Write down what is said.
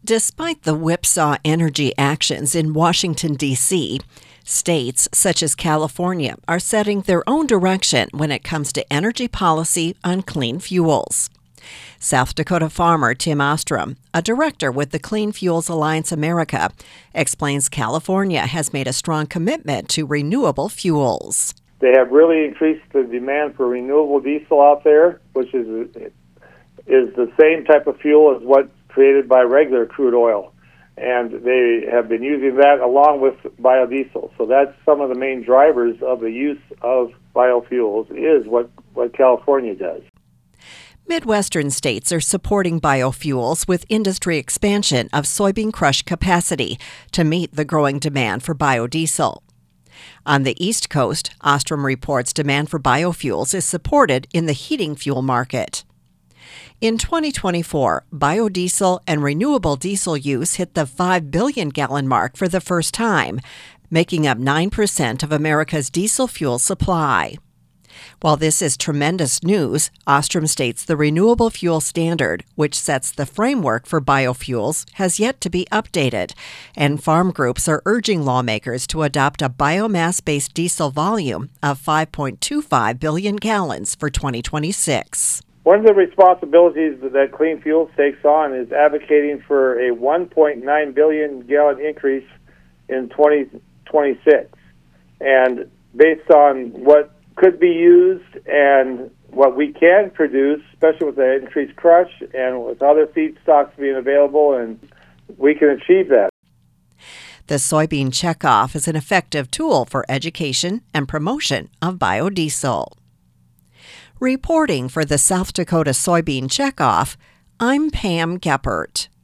Despite the whipsaw energy actions in Washington, D.C., states such as California are setting their own direction when it comes to energy policy on clean fuels. South Dakota farmer Tim Ostrom, a director with the Clean Fuels Alliance America, explains California has made a strong commitment to renewable fuels. They have really increased the demand for renewable diesel out there, which is the same type of fuel as what's created by regular crude oil. And they have been using that along with biodiesel. So that's some of the main drivers of the use of biofuels is what California does. Midwestern states are supporting biofuels with industry expansion of soybean crush capacity to meet the growing demand for biodiesel. On the East Coast, Ostrom reports demand for biofuels is supported in the heating fuel market. In 2024, biodiesel and renewable diesel use hit the 5 billion gallon mark for the first time, making up 9% of America's diesel fuel supply. While this is tremendous news, Ostrom states the Renewable Fuel Standard, which sets the framework for biofuels, has yet to be updated, and farm groups are urging lawmakers to adopt a biomass-based diesel volume of 5.25 billion gallons for 2026. One of the responsibilities that Clean Fuels takes on is advocating for a 1.9 billion gallon increase in 2026. And based on what could be used and what we can produce, especially with the increased crush and with other feedstocks being available, and we can achieve that. The Soybean Checkoff is an effective tool for education and promotion of biodiesel. Reporting for the South Dakota Soybean Checkoff, I'm Pam Geppert.